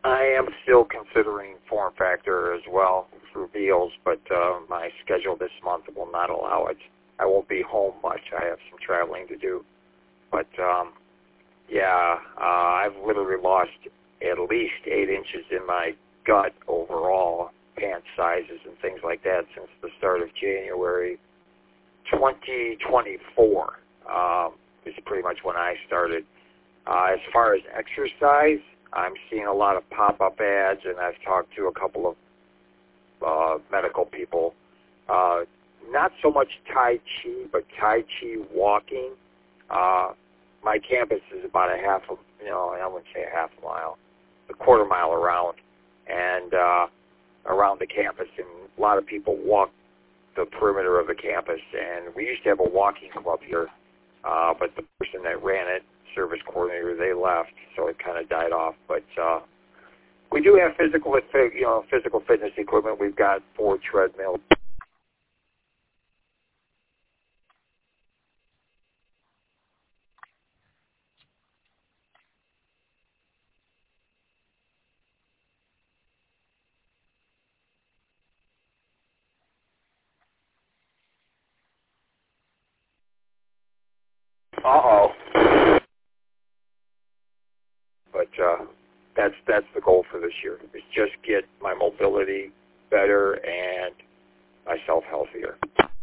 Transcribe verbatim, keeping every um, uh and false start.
I am still considering form factor as well through Beals, but uh, my schedule this month will not allow it. I won't be home much. I have some traveling to do. But, um, yeah, uh, I've literally lost at least eight inches in my gut overall, pant sizes and things like that since the start of January twenty twenty-four. Um, is pretty much when I started. Uh, as far as exercise, I'm seeing a lot of pop-up ads, and I've talked to a couple of uh, medical people. Uh, not so much Tai Chi, but Tai Chi walking. Uh, my campus is about a half, a, you know, I wouldn't say a half a mile, a quarter mile around, and uh, around the campus, and a lot of people walk the perimeter of the campus. And we used to have a walking club here, uh, but the person that ran it, service coordinator, they left, so it kind of died off. But uh, we do have physical, you know, physical fitness equipment. We've got four treadmills. Uh-oh. But uh, that's that's the goal for this year, is just get my mobility better and myself healthier.